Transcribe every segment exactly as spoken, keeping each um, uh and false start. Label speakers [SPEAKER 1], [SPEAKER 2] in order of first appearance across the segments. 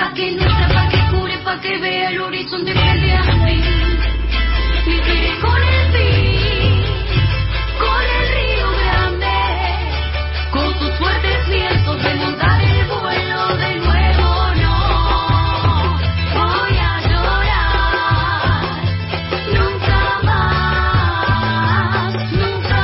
[SPEAKER 1] pa' que nuestra, pa' que cure, pa' que vea el horizonte frente a mí. Viviré con el fin, con el río grande, con sus fuertes vientos de montar el vuelo de nuevo. No voy a llorar nunca más, nunca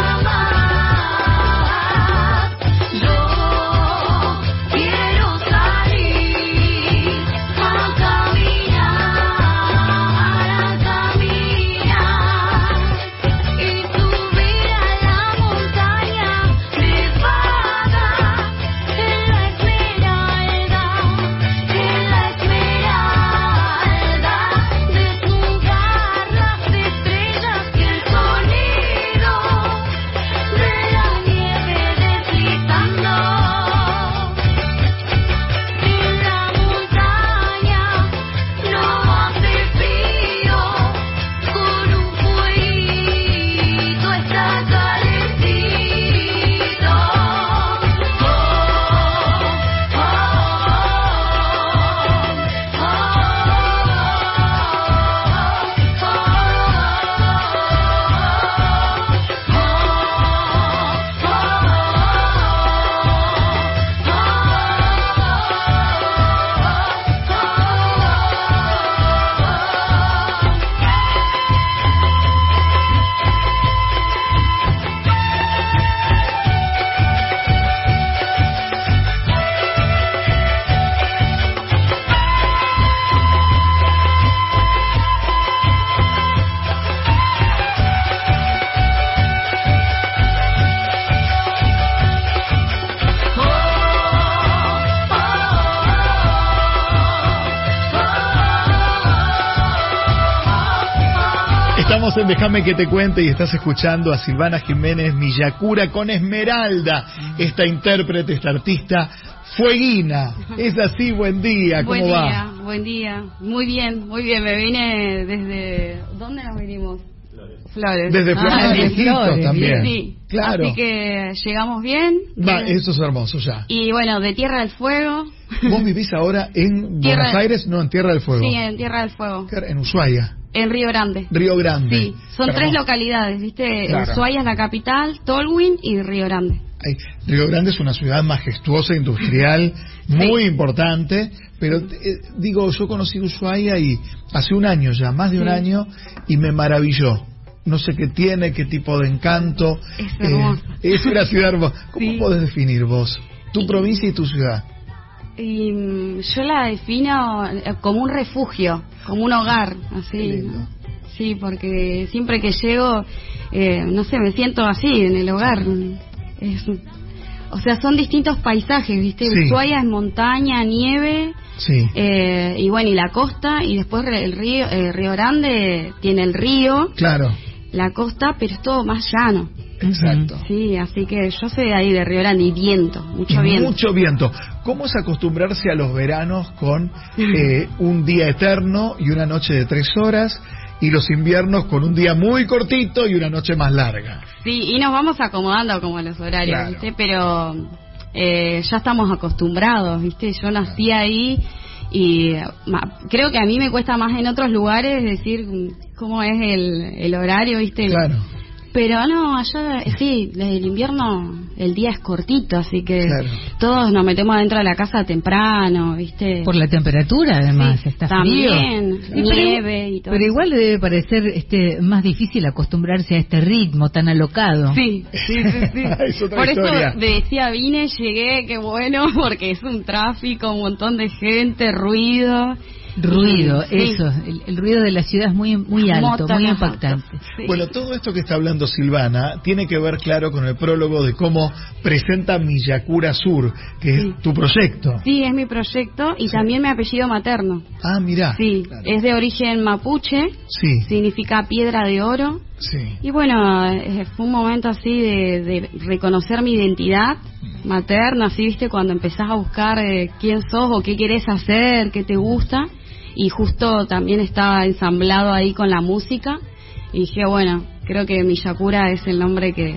[SPEAKER 1] más. Yo quiero salir a caminar, a caminar y subir a la montaña nevada en la esmeralda, en la esmeralda, desnudar las estrellas y el sonido de la nieve deslizando. En la montaña no hace frío, con un fueguito está calentito. Oh, oh, oh,
[SPEAKER 2] Estamos en Déjame que te cuente y estás escuchando a Silvana Jiménez Millacura con Esmeralda, esta intérprete, esta artista fueguina. Es así, buen día, ¿cómo
[SPEAKER 3] Buen
[SPEAKER 2] va?
[SPEAKER 3] día, buen día. Muy bien, muy bien. Me vine desde... ¿Dónde nos vinimos? Flores.
[SPEAKER 2] Desde Flores,
[SPEAKER 3] Ah,
[SPEAKER 2] de
[SPEAKER 3] desde
[SPEAKER 2] Flores también.
[SPEAKER 3] Sí,
[SPEAKER 2] Claro.
[SPEAKER 3] Así que llegamos bien.
[SPEAKER 2] Va,
[SPEAKER 3] Eh,
[SPEAKER 2] eso es hermoso ya.
[SPEAKER 3] Y bueno, de Tierra del Fuego.
[SPEAKER 2] ¿Vos vivís ahora en
[SPEAKER 3] Tierra-
[SPEAKER 2] Buenos Aires? No, en Tierra del Fuego.
[SPEAKER 3] Sí, en Tierra del Fuego.
[SPEAKER 2] En Ushuaia,
[SPEAKER 3] En Río Grande.
[SPEAKER 2] Río Grande.
[SPEAKER 3] Sí, son
[SPEAKER 2] Hermoso.
[SPEAKER 3] tres localidades, ¿viste?
[SPEAKER 2] Claro.
[SPEAKER 3] Ushuaia es la capital, Tolwyn y Río Grande.
[SPEAKER 2] Ay, Río Grande es una ciudad majestuosa, industrial, muy importante, pero eh, digo, yo conocí Ushuaia y hace un año ya, más de un
[SPEAKER 3] Sí.
[SPEAKER 2] año, y me maravilló. No sé qué tiene, qué tipo de encanto.
[SPEAKER 3] Es hermoso.
[SPEAKER 2] Eh, es una ciudad hermosa. ¿Cómo
[SPEAKER 3] Sí.
[SPEAKER 2] podés definir vos tu provincia y tu ciudad?
[SPEAKER 3] Y mm, yo la defino eh, como un refugio, como un hogar, así.
[SPEAKER 2] Qué lindo.
[SPEAKER 3] ¿no? Sí, porque siempre que llego, eh, no sé, me siento así en el hogar. Es, o sea, son distintos paisajes, ¿viste?
[SPEAKER 2] Sí.
[SPEAKER 3] Ushuaia es montaña, nieve,
[SPEAKER 2] Sí.
[SPEAKER 3] eh, y bueno, y la costa, y después re- el río, eh, Río Grande tiene el río,
[SPEAKER 2] Claro,
[SPEAKER 3] la costa, pero es todo más llano.
[SPEAKER 2] exacto.
[SPEAKER 3] Sí, así que yo soy de ahí, de Río Grande, y viento, mucho
[SPEAKER 2] Y
[SPEAKER 3] viento.
[SPEAKER 2] mucho viento. ¿Cómo es acostumbrarse a los veranos con eh, un día eterno y una noche de tres horas, y los inviernos con un día muy cortito y una noche más larga?
[SPEAKER 3] Sí, y nos vamos acomodando como a los horarios,
[SPEAKER 2] Claro.
[SPEAKER 3] ¿viste? Pero eh, ya estamos acostumbrados, ¿viste? Yo nací ahí y ma, creo que a mí me cuesta más en otros lugares decir cómo es el, el horario, ¿viste?
[SPEAKER 2] Claro.
[SPEAKER 3] Pero no, allá sí, desde el invierno el día es cortito, así que
[SPEAKER 2] Claro.
[SPEAKER 3] todos nos metemos dentro de la casa temprano, ¿viste?
[SPEAKER 4] Por la temperatura, además,
[SPEAKER 3] Sí,
[SPEAKER 4] está
[SPEAKER 3] también,
[SPEAKER 4] frío.
[SPEAKER 3] nieve y todo.
[SPEAKER 4] Pero igual le debe parecer este más difícil acostumbrarse a este ritmo tan alocado.
[SPEAKER 3] Sí, sí, sí, sí.
[SPEAKER 2] Es otra
[SPEAKER 3] Por
[SPEAKER 2] historia.
[SPEAKER 3] eso me decía, vine, llegué, qué bueno, porque es un tráfico, un montón de gente, ruido.
[SPEAKER 4] Ruido,
[SPEAKER 3] Sí.
[SPEAKER 4] eso, el, el ruido de la ciudad es muy muy alto,
[SPEAKER 3] Motos,
[SPEAKER 4] muy
[SPEAKER 3] ajá.
[SPEAKER 4] impactante.
[SPEAKER 3] Sí.
[SPEAKER 2] Bueno, todo esto que está hablando Silvana tiene que ver, claro, con el prólogo de cómo presenta Millacura Sur, que
[SPEAKER 3] Sí.
[SPEAKER 2] es tu proyecto.
[SPEAKER 3] Sí, es mi proyecto y también mi apellido materno.
[SPEAKER 2] Ah, mirá.
[SPEAKER 3] Sí,
[SPEAKER 2] Claro.
[SPEAKER 3] es de origen mapuche,
[SPEAKER 2] Sí,
[SPEAKER 3] significa piedra de oro.
[SPEAKER 2] sí.
[SPEAKER 3] Y bueno, eh, fue un momento así de, de reconocer mi identidad materna, así, viste, cuando empezás a buscar eh, quién sos o qué querés hacer, qué te gusta. Y justo también estaba ensamblado ahí con la música. Y dije, bueno, creo que Millacura es el nombre que,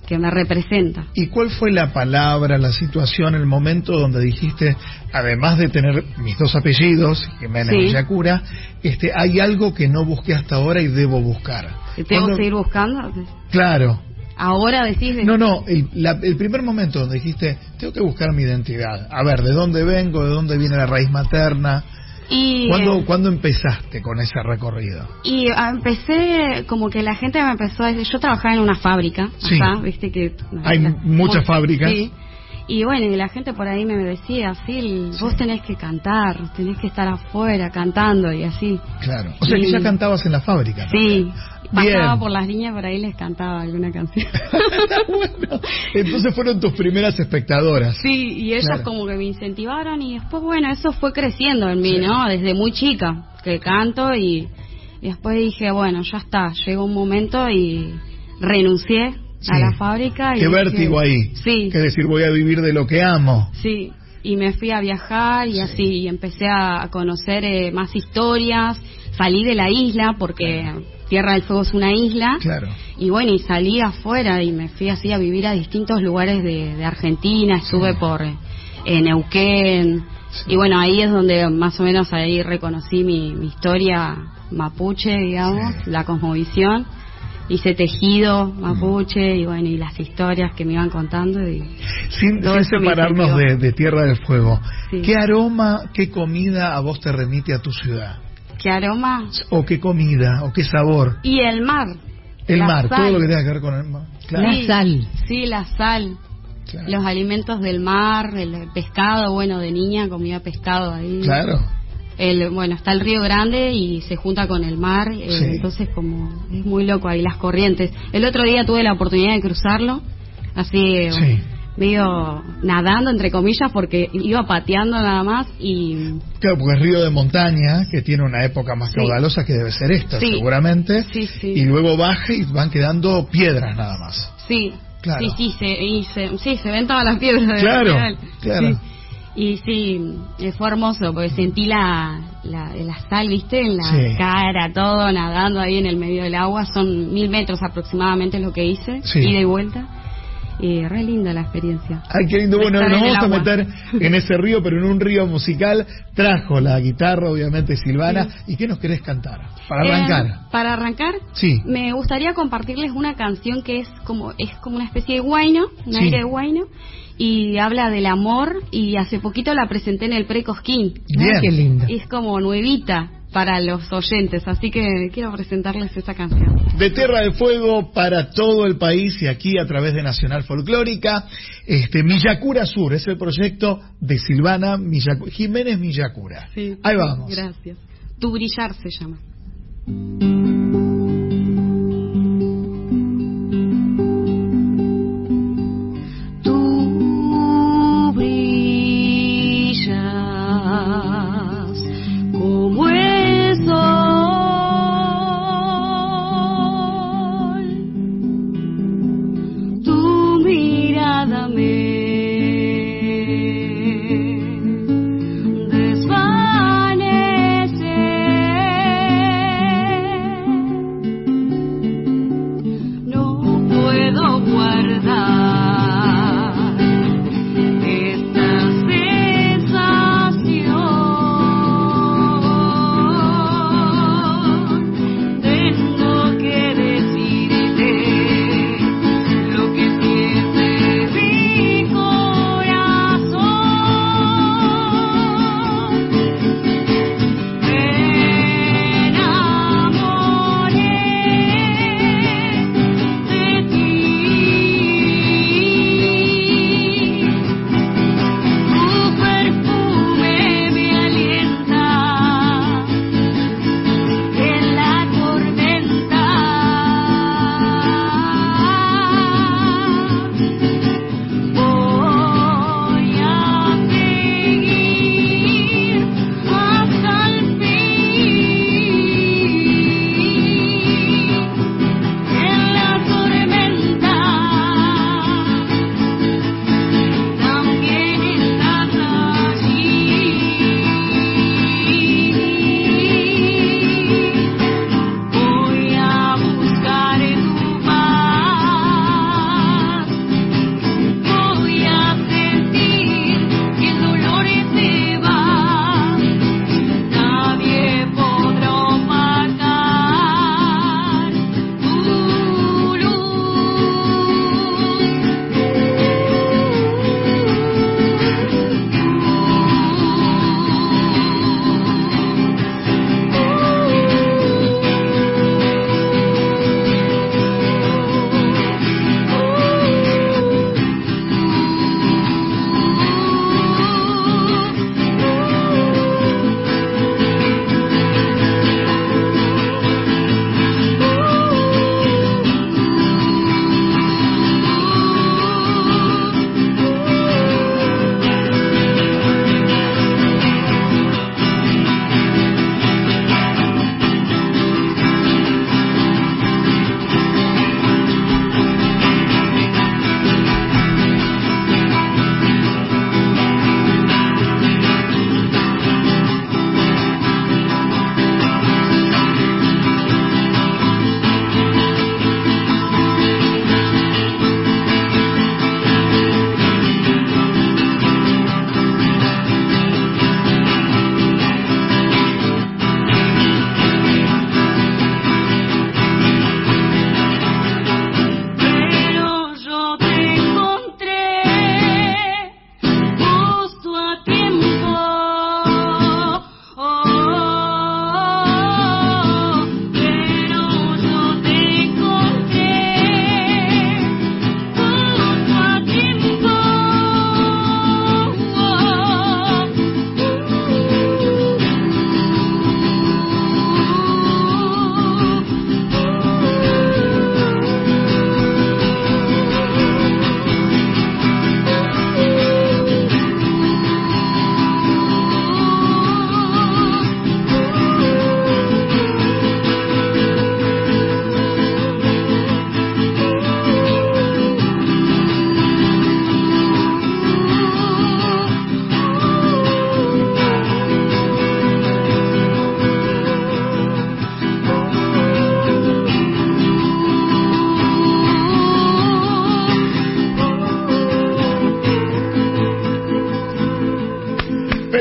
[SPEAKER 3] que me representa.
[SPEAKER 2] ¿Y cuál fue la palabra, la situación, el momento donde dijiste, además de tener mis dos apellidos, Jiménez
[SPEAKER 3] Sí.
[SPEAKER 2] Villacura, este, hay algo que no busqué hasta ahora y debo buscar?
[SPEAKER 3] ¿Tengo
[SPEAKER 2] ¿Cuándo-
[SPEAKER 3] que seguir buscando?
[SPEAKER 2] Claro.
[SPEAKER 3] Ahora decís... de-
[SPEAKER 2] No, no, el, la- el primer momento donde dijiste, tengo que buscar mi identidad. A ver, ¿de dónde vengo? ¿De dónde viene la raíz materna?
[SPEAKER 3] Y,
[SPEAKER 2] ¿Cuándo,
[SPEAKER 3] eh,
[SPEAKER 2] ¿cuándo empezaste con ese recorrido?
[SPEAKER 3] y ah, empecé, como que la gente me empezó a decir, yo trabajaba en una fábrica,
[SPEAKER 2] Sí.
[SPEAKER 3] acá, viste que...
[SPEAKER 2] Hay
[SPEAKER 3] la-
[SPEAKER 2] muchas
[SPEAKER 3] muy-
[SPEAKER 2] fábricas.
[SPEAKER 3] Sí. Y bueno, y la gente por ahí me decía, Sil, vos tenés que cantar, tenés que estar afuera cantando y así.
[SPEAKER 2] Claro. O sea que
[SPEAKER 3] Y-
[SPEAKER 2] ya cantabas en la fábrica, ¿no?
[SPEAKER 3] Sí, pasaba
[SPEAKER 2] Bien.
[SPEAKER 3] por las líneas, por ahí les cantaba alguna canción.
[SPEAKER 2] Bueno, entonces fueron tus primeras espectadoras.
[SPEAKER 3] Sí, y ellas
[SPEAKER 2] Claro.
[SPEAKER 3] como que me incentivaron y después, bueno, eso fue creciendo en mí,
[SPEAKER 2] Sí.
[SPEAKER 3] ¿no? Desde muy chica, que canto y, y después dije, bueno, ya está, llegó un momento y renuncié
[SPEAKER 2] Sí.
[SPEAKER 3] a la fábrica. Y
[SPEAKER 2] Qué
[SPEAKER 3] dije-
[SPEAKER 2] vértigo ahí.
[SPEAKER 3] Sí,
[SPEAKER 2] Que decir, voy a vivir de lo que amo.
[SPEAKER 3] sí. Y me fui a viajar y
[SPEAKER 2] Sí.
[SPEAKER 3] así, y empecé a conocer eh, más historias, salí de la isla porque Tierra del Fuego es una isla.
[SPEAKER 2] Claro.
[SPEAKER 3] Y bueno, y salí afuera y me fui así a vivir a distintos lugares de, de Argentina, estuve
[SPEAKER 2] Sí.
[SPEAKER 3] por eh, Neuquén,
[SPEAKER 2] Sí.
[SPEAKER 3] y bueno, ahí es donde más o menos ahí reconocí mi, mi historia mapuche, digamos,
[SPEAKER 2] Sí.
[SPEAKER 3] la cosmovisión, hice tejido mapuche, y bueno, y las historias que me iban contando. Y
[SPEAKER 2] Sin,
[SPEAKER 3] todo
[SPEAKER 2] sin
[SPEAKER 3] eso me
[SPEAKER 2] separarnos
[SPEAKER 3] incentivó.
[SPEAKER 2] de, de Tierra del Fuego,
[SPEAKER 3] Sí.
[SPEAKER 2] ¿qué aroma, qué comida a vos te remite a tu ciudad?
[SPEAKER 3] ¿Qué aroma?
[SPEAKER 2] ¿O qué comida, o qué sabor?
[SPEAKER 3] Y el mar.
[SPEAKER 2] El
[SPEAKER 3] la
[SPEAKER 2] mar,
[SPEAKER 3] sal.
[SPEAKER 2] todo lo que tenga que ver con el mar. Claro.
[SPEAKER 4] La sal.
[SPEAKER 3] Sí, la sal.
[SPEAKER 2] Claro.
[SPEAKER 3] Los alimentos del mar, el pescado, bueno, de niña comía pescado ahí.
[SPEAKER 2] Claro.
[SPEAKER 3] El, bueno, está el Río Grande y se junta con el mar, eh,
[SPEAKER 2] Sí.
[SPEAKER 3] entonces como es muy loco ahí las corrientes. El otro día tuve la oportunidad de cruzarlo, así
[SPEAKER 2] Sí.
[SPEAKER 3] medio nadando entre comillas porque iba pateando nada más y
[SPEAKER 2] Claro, porque es río de montaña, que tiene una época más
[SPEAKER 3] Sí.
[SPEAKER 2] caudalosa que debe ser esta,
[SPEAKER 3] Sí.
[SPEAKER 2] seguramente.
[SPEAKER 3] Sí, sí.
[SPEAKER 2] Y luego baja y van quedando piedras nada más.
[SPEAKER 3] sí,
[SPEAKER 2] Claro.
[SPEAKER 3] sí, sí, se, y se, sí, se ven todas las piedras de
[SPEAKER 2] Claro,
[SPEAKER 3] real.
[SPEAKER 2] claro.
[SPEAKER 3] Sí. Y sí, eh, fue hermoso porque sentí la, la, la sal, ¿viste? En la
[SPEAKER 2] Sí.
[SPEAKER 3] cara, todo, nadando ahí en el medio del agua. Son mil metros aproximadamente lo que hice,
[SPEAKER 2] Sí.
[SPEAKER 3] ida y vuelta. Y re linda la experiencia.
[SPEAKER 2] Ay, qué lindo. Bueno,
[SPEAKER 3] Estar
[SPEAKER 2] nos
[SPEAKER 3] en el
[SPEAKER 2] vamos a
[SPEAKER 3] agua.
[SPEAKER 2] meter en ese río, pero en un río musical. Trajo la guitarra, obviamente, Silvana.
[SPEAKER 3] Sí.
[SPEAKER 2] ¿Y qué nos querés cantar? Para
[SPEAKER 3] Eh,
[SPEAKER 2] arrancar.
[SPEAKER 3] para arrancar,
[SPEAKER 2] Sí.
[SPEAKER 3] me gustaría compartirles una canción que es como es como una especie de guayno, un
[SPEAKER 2] Sí.
[SPEAKER 3] aire de guayno, y habla del amor, y hace poquito la presenté en el Pre-Cosquín.
[SPEAKER 2] Bien.
[SPEAKER 4] Ah, qué lindo.
[SPEAKER 3] Y es como nuevita para los oyentes, así que quiero presentarles esa canción.
[SPEAKER 2] De Tierra del Fuego para todo el país y aquí a través de Nacional Folclórica. Este, Villacura Sur es el proyecto de Silvana Millacu- Jiménez Villacura.
[SPEAKER 3] Sí.
[SPEAKER 2] Ahí vamos.
[SPEAKER 3] Gracias. Tu brillar se llama.
[SPEAKER 1] Tú brillas como el sol, tu mirada me desvanece.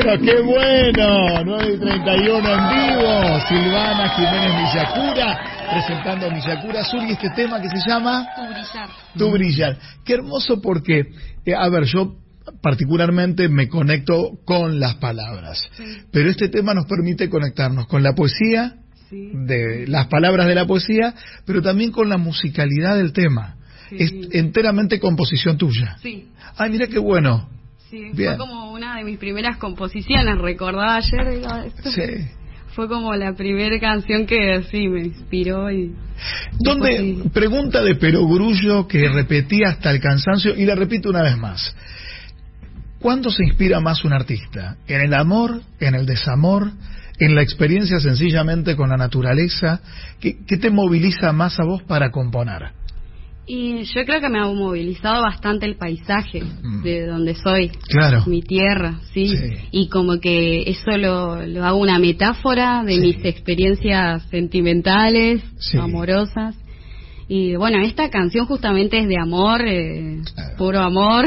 [SPEAKER 2] Pero qué bueno, nueve y treinta y uno en vivo, Silvana Jiménez Miyakura, presentando Miyakura Sur y este tema que se llama
[SPEAKER 3] Tu brillar.
[SPEAKER 2] Tu brillar. Qué hermoso porque, eh, a ver, yo particularmente me conecto con las palabras, sí. Pero este tema nos permite conectarnos con la poesía, sí. De las palabras de la poesía, pero también con la musicalidad del tema. Sí. Es enteramente composición tuya.
[SPEAKER 3] Sí.
[SPEAKER 2] Ay, mira qué bueno.
[SPEAKER 3] Sí,
[SPEAKER 2] bien.
[SPEAKER 3] Fue como una de mis primeras composiciones, recordaba ayer, digo, esto
[SPEAKER 2] sí.
[SPEAKER 3] Fue como la primera canción que sí me inspiró y...
[SPEAKER 2] ¿Dónde?
[SPEAKER 3] Sí.
[SPEAKER 2] Pregunta de Perogrullo que repetía hasta el cansancio y la repito una vez más. ¿Cuándo se inspira más un artista? ¿En el amor? ¿En el desamor? ¿En la experiencia sencillamente con la naturaleza? ¿Qué, qué te moviliza más a vos para componer?
[SPEAKER 3] Y yo creo que me ha movilizado bastante el paisaje mm. de donde soy,
[SPEAKER 2] claro.
[SPEAKER 3] Mi tierra, ¿sí?
[SPEAKER 2] Sí.
[SPEAKER 3] Y como que eso lo, lo hago una metáfora de sí. Mis experiencias sentimentales, sí. Amorosas. Y bueno, esta canción justamente es de amor, eh, claro. Puro amor,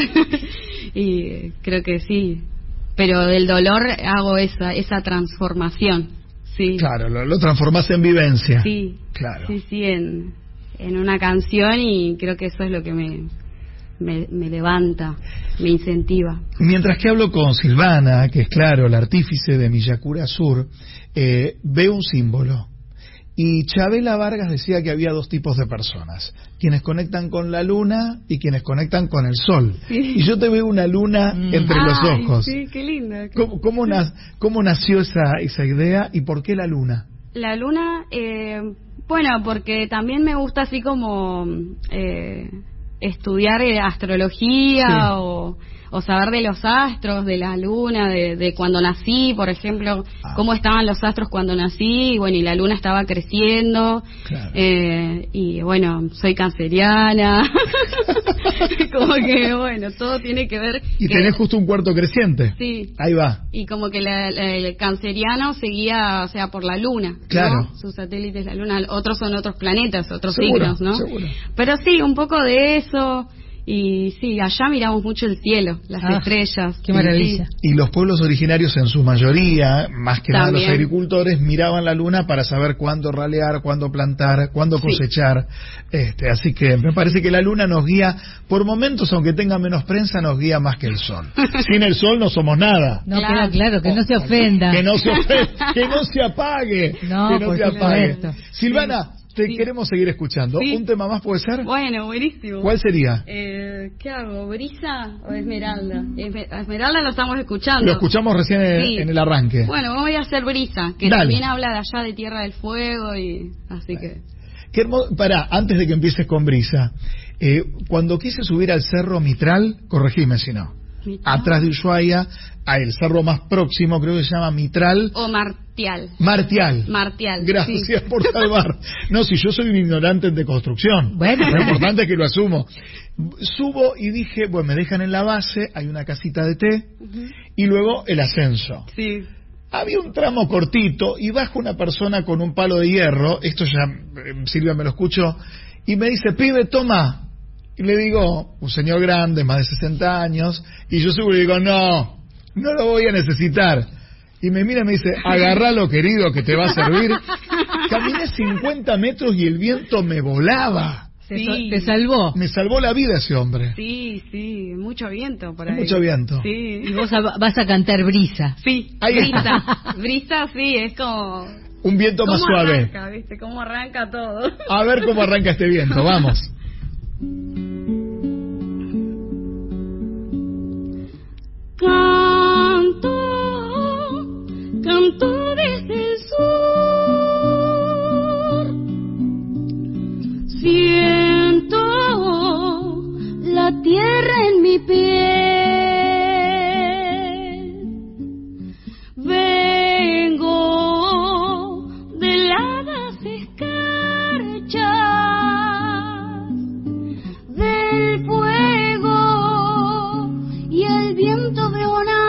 [SPEAKER 3] y creo que sí, pero del dolor hago esa esa transformación, sí.
[SPEAKER 2] Claro, lo, lo transformás en vivencia.
[SPEAKER 3] Sí,
[SPEAKER 2] claro.
[SPEAKER 3] Sí, sí, en... en una canción y creo que eso es lo que me, me, me levanta, me incentiva.
[SPEAKER 2] Mientras que hablo con Silvana, que es claro, la artífice de Miyakura Sur, eh, veo un símbolo. Y Chabela Vargas decía que había dos tipos de personas, quienes conectan con la luna y quienes conectan con el sol. Sí. Y yo te veo una luna mm. entre
[SPEAKER 3] Ay,
[SPEAKER 2] los ojos.
[SPEAKER 3] Sí, qué linda.
[SPEAKER 2] ¿Cómo, cómo, na, cómo nació esa, esa idea y por qué la luna?
[SPEAKER 3] La luna... Eh... Bueno, porque también me gusta así como eh, estudiar astrología sí. o, o saber de los astros, de la luna, de, de cuando nací, por ejemplo, ah. cómo estaban los astros cuando nací, y bueno, y la luna estaba creciendo, claro. eh, y bueno, soy canceriana, como que bueno, todo tiene que ver...
[SPEAKER 2] Y
[SPEAKER 3] que,
[SPEAKER 2] tenés justo un cuarto creciente.
[SPEAKER 3] Sí.
[SPEAKER 2] Ahí va.
[SPEAKER 3] Y como que la, la, el canceriano seguía, o sea, por la luna,
[SPEAKER 2] claro.
[SPEAKER 3] ¿no? Sus satélites, la luna, otros son otros planetas, otros
[SPEAKER 2] seguro,
[SPEAKER 3] signos, ¿no?
[SPEAKER 2] Seguro.
[SPEAKER 3] Pero sí, un poco de eso... Y sí, allá miramos mucho el cielo, las ah, estrellas.
[SPEAKER 4] ¡Qué maravilla!
[SPEAKER 2] Y, y los pueblos originarios en su mayoría, más que
[SPEAKER 3] También.
[SPEAKER 2] Nada los agricultores, miraban la luna para saber cuándo ralear, cuándo plantar, cuándo cosechar. Sí. Este, así que me parece que la luna nos guía, por momentos, aunque tenga menos prensa, nos guía más que el sol. Sin el sol no somos nada.
[SPEAKER 4] No, claro, queda claro, que no se ofenda.
[SPEAKER 2] Que no se ofenda, que no se apague.
[SPEAKER 4] No,
[SPEAKER 2] que no
[SPEAKER 4] por
[SPEAKER 2] se apague.
[SPEAKER 4] supuesto.
[SPEAKER 2] Silvana... Te
[SPEAKER 3] sí.
[SPEAKER 2] queremos seguir escuchando. Sí. ¿Un tema más puede ser?
[SPEAKER 3] Bueno, buenísimo.
[SPEAKER 2] ¿Cuál sería?
[SPEAKER 3] Eh, ¿Qué hago? ¿Brisa o Esmeralda? Esmeralda lo estamos escuchando.
[SPEAKER 2] Lo escuchamos recién en, sí. en el arranque.
[SPEAKER 3] Bueno, voy a hacer Brisa, que
[SPEAKER 2] Dale.
[SPEAKER 3] También habla de allá de Tierra del Fuego y así Dale. que...
[SPEAKER 2] Qué hermoso. Pará, antes de que empieces con Brisa, eh, cuando quise subir al Cerro Mitral, corregime si no, ¿Mitral? Atrás de Ushuaia, al cerro más próximo, creo que se llama Mitral.
[SPEAKER 3] O Martial.
[SPEAKER 2] Martial.
[SPEAKER 3] Martial.
[SPEAKER 2] Gracias
[SPEAKER 3] sí.
[SPEAKER 2] por salvar. No, si yo soy un ignorante de construcción.
[SPEAKER 4] Bueno,
[SPEAKER 2] lo importante es que lo asumo. Subo y dije, bueno, me dejan en la base, hay una casita de té, uh-huh. y luego el ascenso.
[SPEAKER 3] Sí.
[SPEAKER 2] Había un tramo cortito y baja una persona con un palo de hierro, esto ya eh, Silvia me lo escuchó, y me dice, pibe, toma. Y le digo, un señor grande, más de sesenta años, y yo seguro le digo, no, no lo voy a necesitar. Y me mira y me dice, agarralo, querido, que te va a servir. Caminé cincuenta metros y el viento me volaba.
[SPEAKER 3] Sí.
[SPEAKER 4] ¿Te salvó?
[SPEAKER 2] Me salvó la vida ese hombre.
[SPEAKER 3] Sí, sí, mucho viento por ahí.
[SPEAKER 2] Mucho viento.
[SPEAKER 3] Sí.
[SPEAKER 4] Y vos a, vas a cantar Brisa.
[SPEAKER 3] Sí,
[SPEAKER 2] ahí
[SPEAKER 3] Brisa. Brisa, sí, es como...
[SPEAKER 2] Un viento más suave.
[SPEAKER 3] Arranca, ¿viste? Cómo arranca todo.
[SPEAKER 2] A ver cómo arranca este viento, vamos.
[SPEAKER 1] Canto, canto desde el sur, siento la tierra en mi piel, vengo de heladas escarchas del fuego y el viento de una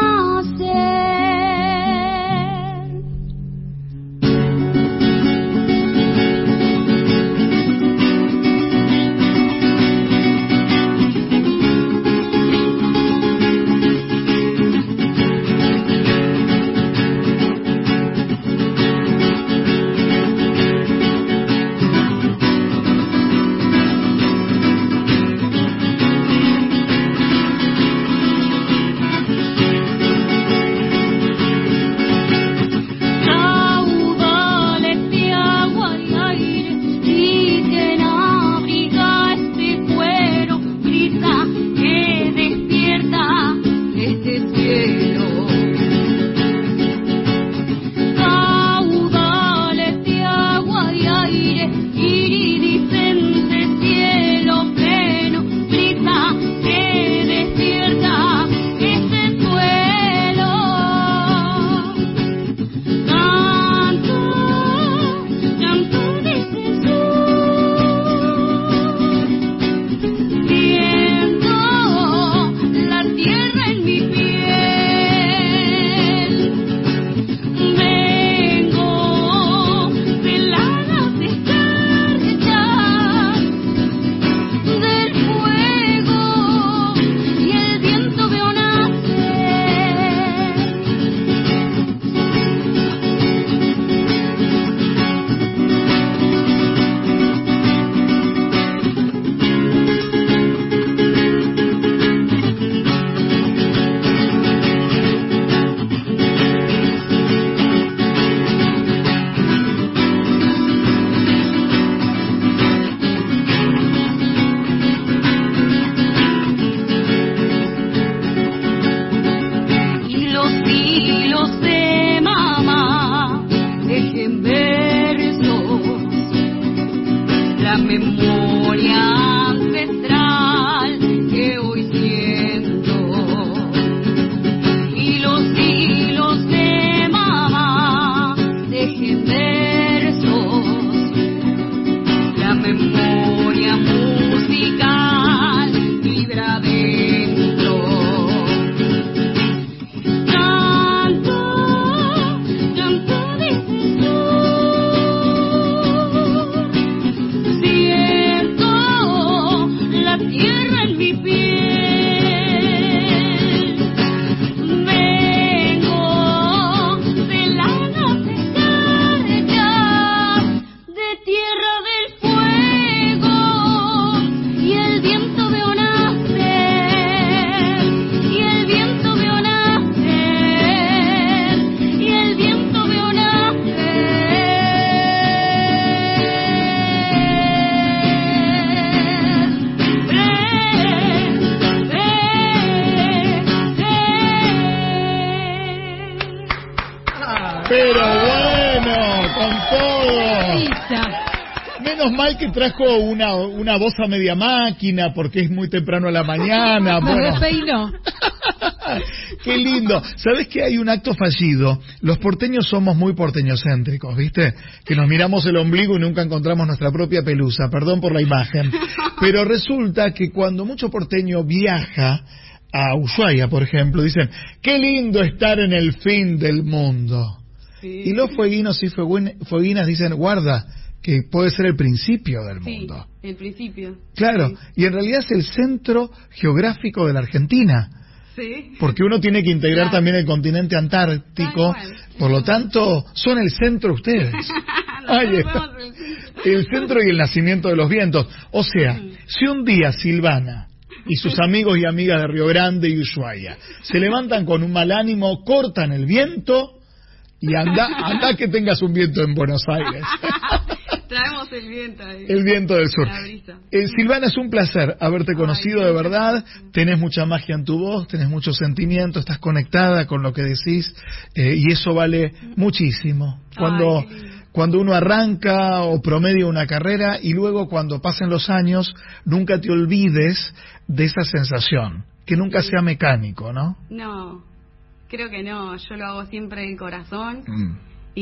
[SPEAKER 2] Pero bueno, con todo.
[SPEAKER 4] Isa.
[SPEAKER 2] Menos mal que trajo una, una voz a media máquina porque es muy temprano a la mañana.
[SPEAKER 4] Me
[SPEAKER 2] Bueno.
[SPEAKER 4] despeinó.
[SPEAKER 2] Qué lindo. ¿Sabés que hay un acto fallido? Los porteños somos muy porteñocéntricos, ¿viste? Que nos miramos el ombligo y nunca encontramos nuestra propia pelusa. Perdón por la imagen. Pero resulta que cuando mucho porteño viaja a Ushuaia, por ejemplo, dicen, qué lindo estar en el fin del mundo.
[SPEAKER 3] Sí.
[SPEAKER 2] Y los fueguinos y fueguin- fueguinas dicen, guarda, que puede ser el principio del
[SPEAKER 3] Sí,
[SPEAKER 2] mundo.
[SPEAKER 3] el principio.
[SPEAKER 2] Claro,
[SPEAKER 3] Sí.
[SPEAKER 2] y en realidad es el centro geográfico de la Argentina.
[SPEAKER 3] Sí.
[SPEAKER 2] Porque uno tiene que integrar
[SPEAKER 3] Claro.
[SPEAKER 2] también el continente antártico,
[SPEAKER 3] Tal cual.
[SPEAKER 2] por lo tanto, son el centro ustedes. Ahí
[SPEAKER 3] Nosotros
[SPEAKER 2] está.
[SPEAKER 3] somos el centro.
[SPEAKER 2] El centro y el nacimiento de los vientos. O sea,
[SPEAKER 3] Mm.
[SPEAKER 2] si un día Silvana y sus amigos y amigas de Río Grande y Ushuaia se levantan con un mal ánimo, cortan el viento y anda, anda que tengas un viento en Buenos Aires.
[SPEAKER 3] Traemos el viento ahí.
[SPEAKER 2] El viento del sur.
[SPEAKER 3] La brisa.
[SPEAKER 2] Eh, Silvana, es un placer haberte
[SPEAKER 3] Ay,
[SPEAKER 2] conocido de verdad. Tenés mucha magia en tu voz, tenés mucho sentimiento, estás conectada con lo que decís eh, y eso vale muchísimo. Cuando,
[SPEAKER 3] Ay, qué lindo.
[SPEAKER 2] cuando uno arranca o promedia una carrera y luego cuando pasen los años, nunca te olvides de esa sensación. Que nunca sea mecánico, ¿no?
[SPEAKER 3] No, creo que no. Yo lo hago siempre del corazón.
[SPEAKER 2] Mm.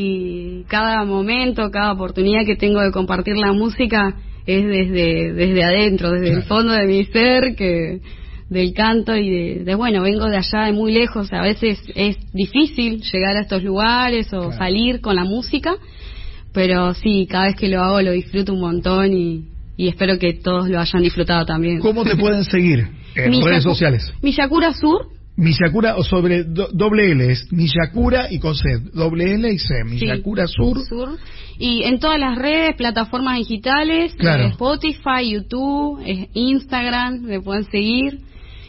[SPEAKER 3] Y cada momento, cada oportunidad que tengo de compartir la música es desde desde adentro, desde
[SPEAKER 2] Claro.
[SPEAKER 3] el fondo de mi ser, que del canto y de, de, bueno, vengo de allá de muy lejos, a veces es difícil llegar a estos lugares o
[SPEAKER 2] Claro.
[SPEAKER 3] salir con la música, pero sí, cada vez que lo hago lo disfruto un montón y, y espero que todos lo hayan disfrutado también.
[SPEAKER 2] ¿Cómo te pueden seguir en
[SPEAKER 3] Miyakura-
[SPEAKER 2] redes sociales?
[SPEAKER 3] Miyakura Sur.
[SPEAKER 2] Miyakura, o sobre do- doble L, es Miyakura y con C, doble L y C, Miyakura
[SPEAKER 3] Sí,
[SPEAKER 2] Sur.
[SPEAKER 3] Sur. Y en todas las redes, plataformas digitales,
[SPEAKER 2] Claro.
[SPEAKER 3] eh, Spotify, YouTube, eh, Instagram, me pueden seguir.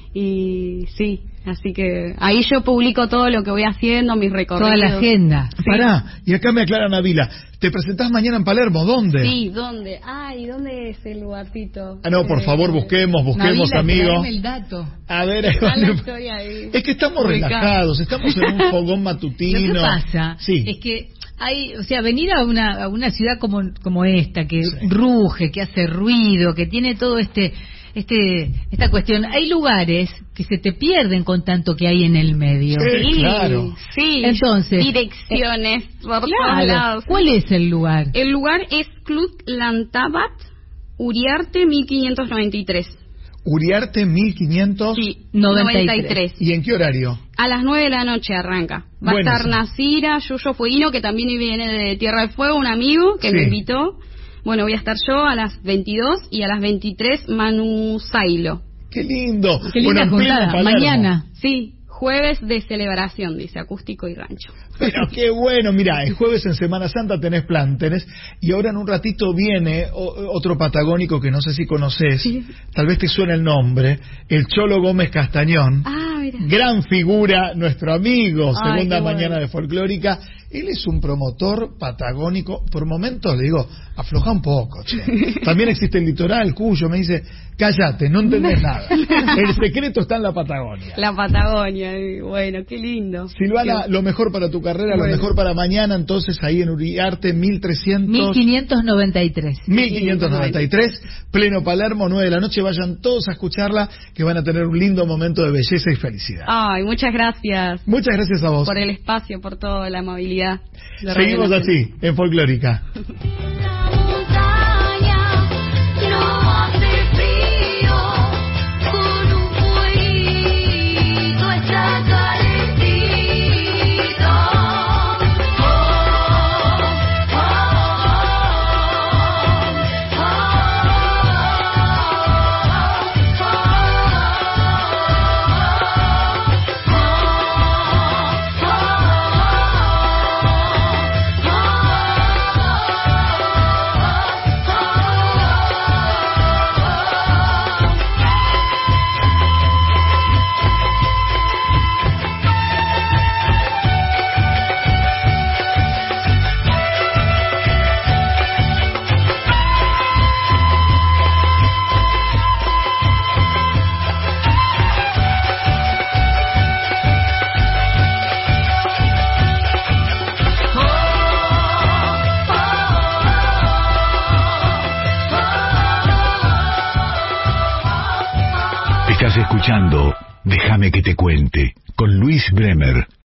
[SPEAKER 3] Y sí, así que ahí yo publico todo lo que voy haciendo, mis recorridos.
[SPEAKER 4] Toda la agenda.
[SPEAKER 3] Sí.
[SPEAKER 2] Pará, y acá me aclara Navila, ¿te presentás mañana en Palermo? ¿Dónde?
[SPEAKER 3] Sí, ¿dónde? Ay, ¿dónde es el lugarcito?
[SPEAKER 2] Ah, no, por
[SPEAKER 3] Eh,
[SPEAKER 2] favor, busquemos, busquemos,
[SPEAKER 4] Navila,
[SPEAKER 2] amigos.
[SPEAKER 4] tráeme el dato.
[SPEAKER 2] A ver, ahí
[SPEAKER 3] está
[SPEAKER 2] va.
[SPEAKER 3] la historia ahí.
[SPEAKER 2] Es que estamos
[SPEAKER 3] Ubicada.
[SPEAKER 2] relajados, estamos en un fogón matutino.
[SPEAKER 4] Lo que pasa
[SPEAKER 2] Sí.
[SPEAKER 4] es que hay, o sea, venir a una, a una ciudad como, como esta, que
[SPEAKER 2] Sí.
[SPEAKER 4] ruge, que hace ruido, que tiene todo este, este, esta cuestión. Hay lugares que se te pierden con tanto que hay en el medio.
[SPEAKER 2] Sí.
[SPEAKER 3] Sí,
[SPEAKER 2] claro.
[SPEAKER 3] sí.
[SPEAKER 4] Entonces,
[SPEAKER 3] Direcciones por todos
[SPEAKER 4] Claro.
[SPEAKER 3] lados.
[SPEAKER 4] ¿Cuál es el lugar?
[SPEAKER 3] El lugar es Club Lantabat, Uriarte mil quinientos noventa y tres.
[SPEAKER 2] Uriarte mil quinientos.
[SPEAKER 3] Sí,
[SPEAKER 4] noventa y tres.
[SPEAKER 3] noventa y tres.
[SPEAKER 2] ¿Y en qué horario?
[SPEAKER 3] A las nueve de la noche arranca. Va
[SPEAKER 2] Bueno,
[SPEAKER 3] a estar
[SPEAKER 2] sí.
[SPEAKER 3] Nasira, Yuyo Fueguino, que también viene de Tierra del Fuego, un amigo que
[SPEAKER 2] Sí.
[SPEAKER 3] me invitó. Bueno, voy a estar yo a las veintidós y a las veintitrés Manu Zailo.
[SPEAKER 2] Qué lindo.
[SPEAKER 4] Qué
[SPEAKER 2] bueno,
[SPEAKER 4] linda
[SPEAKER 2] en pleno
[SPEAKER 4] juntada.
[SPEAKER 2] Palermo.
[SPEAKER 4] Mañana.
[SPEAKER 3] Sí, jueves de celebración, dice, acústico y rancho.
[SPEAKER 2] Pero qué bueno, mira, el jueves en Semana Santa tenés plan, tenés, y ahora en un ratito viene o- otro patagónico que no sé si conoces,
[SPEAKER 3] Sí.
[SPEAKER 2] tal vez te suene el nombre, el Cholo Gómez Castañón,
[SPEAKER 3] Ah, mira.
[SPEAKER 2] gran figura, nuestro amigo,
[SPEAKER 3] Ay,
[SPEAKER 2] segunda
[SPEAKER 3] qué
[SPEAKER 2] mañana
[SPEAKER 3] bueno.
[SPEAKER 2] de folclórica, él es un promotor patagónico, por momentos le digo, afloja un poco, che. También existe el litoral, Cuyo, me dice, cállate, no entendés nada, el secreto está en la Patagonia.
[SPEAKER 3] La Patagonia, y bueno, qué lindo.
[SPEAKER 2] Silvana,
[SPEAKER 3] Qué-
[SPEAKER 2] lo mejor para tu carrera,
[SPEAKER 3] Bueno.
[SPEAKER 2] lo mejor para mañana, entonces ahí en Uriarte, mil trescientos...
[SPEAKER 4] mil quinientos noventa y tres.
[SPEAKER 2] mil quinientos noventa y tres, pleno Palermo, nueve de la noche, vayan todos a escucharla, que van a tener un lindo momento de belleza y felicidad.
[SPEAKER 3] Ay, muchas gracias
[SPEAKER 2] Muchas gracias a vos.
[SPEAKER 3] por el espacio, por toda la amabilidad. de
[SPEAKER 2] Seguimos
[SPEAKER 3] Radio Nacional.
[SPEAKER 2] así, en Folclórica.
[SPEAKER 1] La montaña no hace frío, con un fueguito está calentito. Oh, oh, oh, oh, oh, oh.
[SPEAKER 5] Estás escuchando Déjame que te cuente con Luis Bremer